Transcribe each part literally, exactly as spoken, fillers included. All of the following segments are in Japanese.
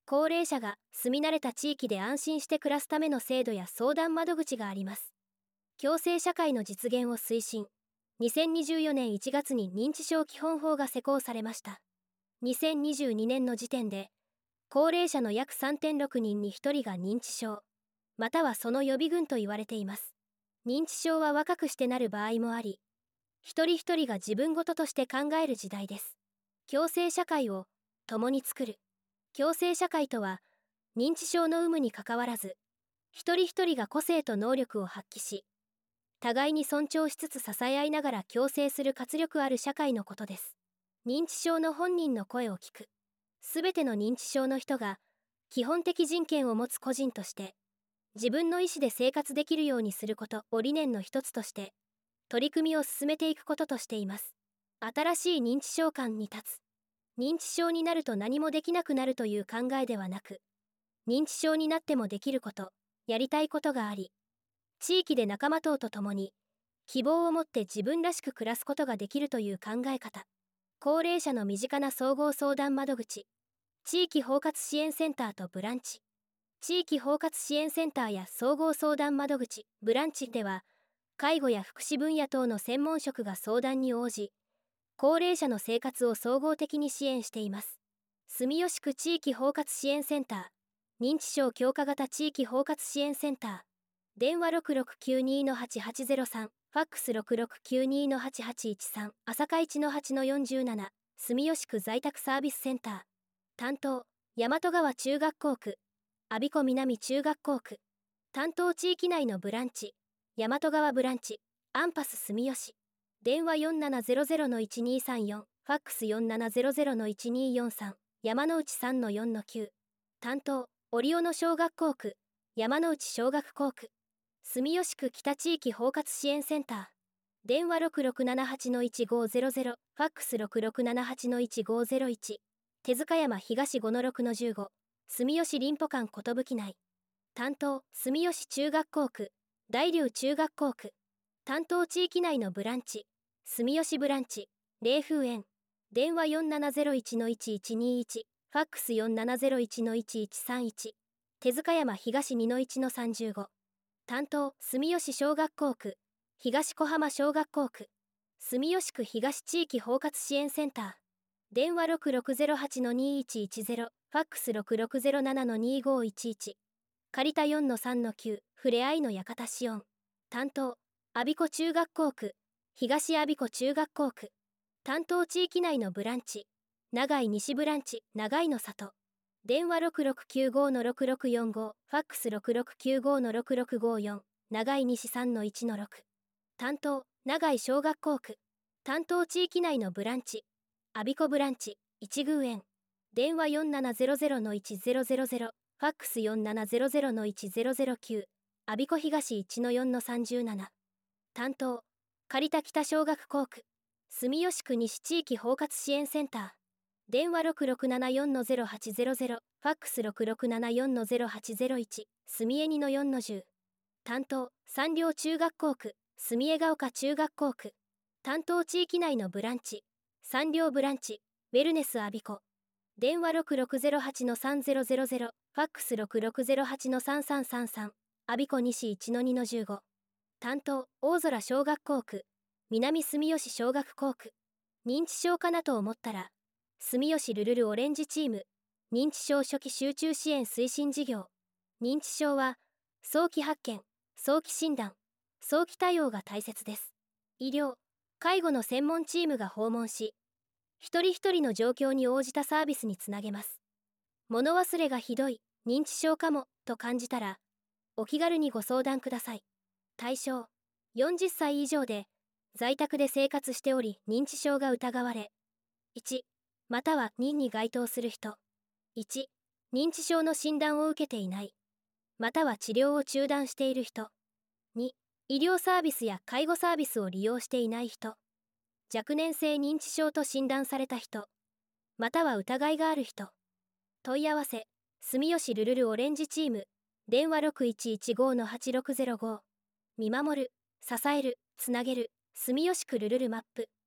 高齢者が住み慣れた地域で安心して暮らすための制度や相談窓口があります。共生社会の実現を推進。にせんにじゅうよねんいちがつに認知症基本法が施行されました。にせんにじゅうにねんの時点で、高齢者の約 さんてんろくにんにひとりが認知症、またはその予備軍と言われています。認知症は若くしてなる場合もあり、一人一人が自分ごととして考える時代です。共生社会を共に作る。共生社会とは、認知症の有無にかかわらず、一人一人が個性と能力を発揮し、互いに尊重しつつ支え合いながら共生する活力ある社会のことです。認知症の本人の声を聞く。すべての認知症の人が、基本的人権を持つ個人として、自分の意思で生活できるようにすることを理念の一つとして、取り組みを進めていくこととしています。新しい認知症観に立つ。認知症になると何もできなくなるという考えではなく、認知症になってもできること、やりたいことがあり、地域で仲間等と共に、希望を持って自分らしく暮らすことができるという考え方。高齢者の身近な総合相談窓口、地域包括支援センターとブランチ。地域包括支援センターや総合相談窓口、ブランチでは、介護や福祉分野等の専門職が相談に応じ、高齢者の生活を総合的に支援しています。住吉区地域包括支援センター、認知症強化型地域包括支援センター、電話 ろくろくきゅうにのはちはちゼロさん、ファックス ろくろくきゅうにのはちはちいちさん、朝霞 いちのはちのよんじゅうなな、住吉区在宅サービスセンター。担当、大和川中学校区、我孫子南中学校区。担当地域内のブランチ、大和川ブランチ、アンパス住吉。電話 よんななゼロゼロのいちにさんよん、ファックス よんななゼロゼロのいちによんさん、山之内 さんのよんのきゅう。担当、折尾野小学校区、山之内小学校区。住吉区北地域包括支援センター。電話 ろくろくななはちのいちごゼロゼロ、ファックス ろくろくななはちのいちごゼロいち。手塚山東 ごのろくのじゅうご。住吉林保館寿内。担当、住吉中学校区、大龍中学校区。担当地域内のブランチ、住吉ブランチ、霊風園。電話 よんななゼロいちのいちいちにいち、ファックス よんななゼロいちのいちいちさんいち。手塚山東 にのいちのさんじゅうご。担当、住吉小学校区、東小浜小学校区。住吉区東地域包括支援センター。電話 ろくろくゼロはちのにいちいちゼロ、ファックス ろくろくゼロななのにごいちいち。借りた よんのさんのきゅう、ふれあいの館シオン。担当、我孫子中学校区、東我孫子中学校区。担当地域内のブランチ、長井西ブランチ、長井の里。電話 ろくろくきゅうごのろくろくよんご、ファックス ろくろくきゅうごのろくろくごよん、長井西 さんのいちのろく。担当、長井小学校区。担当地域内のブランチ、我孫子ブランチ、一宮園。電話 よんななゼロゼロのいちゼロゼロゼロ、ファックス よんななゼロゼロのいちゼロゼロきゅう、我孫子東 いちのよんのさんじゅうなな。担当、借田北小学校区、住吉区西地域包括支援センター。電話 ろくろくななよんのゼロはちゼロゼロ、ファックス ろくろくななよんのゼロはちゼロいち、住江にのよんのじゅう。担当、三稜中学校区、住江ヶ丘中学校区。担当地域内のブランチ、三稜ブランチ、ウェルネス我孫子。電話 ろくろくゼロはちのさんゼロゼロゼロ、ファックス ろくろくゼロはちのさんさんさんさん、我孫子西 いちのにのじゅうご。担当、大空小学校区、南住吉小学校区。認知症かなと思ったら、住吉ルルルオレンジチーム、認知症初期集中支援推進事業。認知症は、早期発見、早期診断、早期対応が大切です。医療、介護の専門チームが訪問し、一人一人の状況に応じたサービスにつなげます。物忘れがひどい、認知症かも、と感じたら、お気軽にご相談ください。対象、よんじゅっさい以上で、在宅で生活しており認知症が疑われ、いち、またはにに該当する人。いち、認知症の診断を受けていない。または治療を中断している人。に、医療サービスや介護サービスを利用していない人。若年性認知症と診断された人。または疑いがある人。問い合わせ、住吉ルルルオレンジチーム、電話 ろくいちいちごのはちろくゼロご。見守る、支える、つなげる、住吉区ルルルマップ。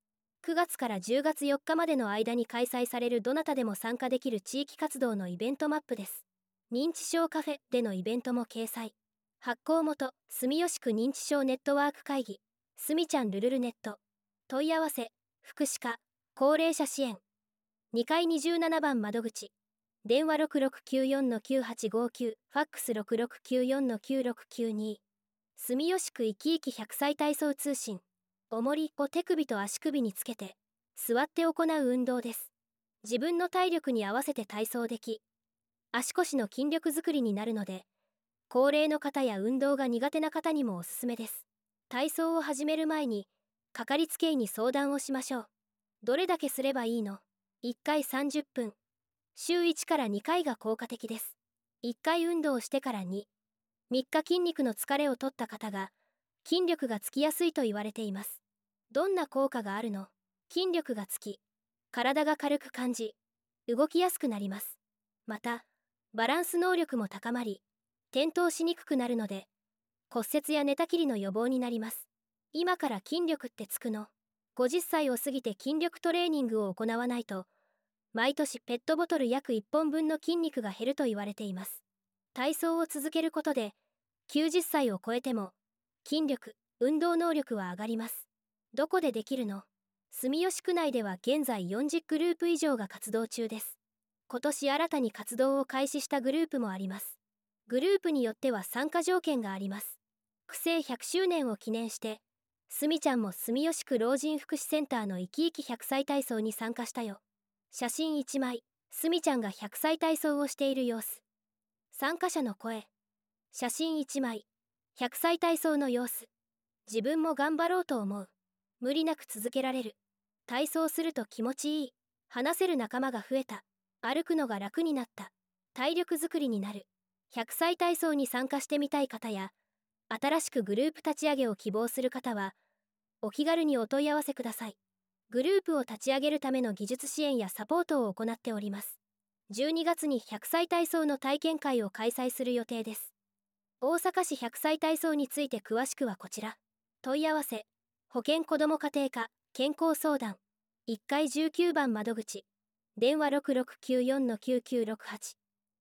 くがつからじゅうがつよっかまでの間に開催されるどなたでも参加できる地域活動のイベントマップです。認知症カフェでのイベントも掲載。発行元、住吉区認知症ネットワーク会議、すみちゃんルルルネット。問い合わせ、福祉課、高齢者支援。にかいにじゅうななばん窓口。電話 ろくろくきゅうよんのきゅうはちごきゅう、ファックス ろくろくきゅうよんのきゅうろくきゅうに。住吉区いきいきひゃくさい体操通信。重りを手首と足首につけて、座って行う運動です。自分の体力に合わせて体操でき、足腰の筋力づくりになるので、高齢の方や運動が苦手な方にもおすすめです。体操を始める前に、かかりつけ医に相談をしましょう。どれだけすればいいの？いっかいさんじゅっぷん。週いちからにかいが効果的です。いっかい運動してからに、みっか筋肉の疲れを取った方が、筋力がつきやすいと言われています。どんな効果があるの？筋力がつき、体が軽く感じ、動きやすくなります。また、バランス能力も高まり、転倒しにくくなるので、骨折や寝たきりの予防になります。今から筋力ってつくの？ごじゅっさいを過ぎて筋力トレーニングを行わないと、毎年ペットボトル約いっぽんぶんの筋肉が減ると言われています。体操を続けることで、きゅうじゅっさいを超えても、筋力、運動能力は上がります。どこでできるの？住吉区内では現在よんじゅうグループ以上が活動中です。今年新たに活動を開始したグループもあります。グループによっては参加条件があります。区政ひゃくしゅうねんを記念して、すみちゃんも住吉区老人福祉センターのいきいきひゃくさい体操に参加したよ。写真いちまい、すみちゃんがひゃくさい体操をしている様子。参加者の声。写真いちまい、ひゃくさい体操の様子。自分も頑張ろうと思う。無理なく続けられる。体操すると気持ちいい。話せる仲間が増えた。歩くのが楽になった。体力づくりになる。ひゃくさい体操に参加してみたい方や、新しくグループ立ち上げを希望する方は、お気軽にお問い合わせください。グループを立ち上げるための技術支援やサポートを行っております。じゅうにがつにひゃくさい体操の体験会を開催する予定です。大阪市ひゃくさい体操について詳しくはこちら。問い合わせ、保健子ども家庭科、健康相談、いっかいじゅうきゅうばん窓口、電話 ろくろくきゅうよんのきゅうきゅうろくはち。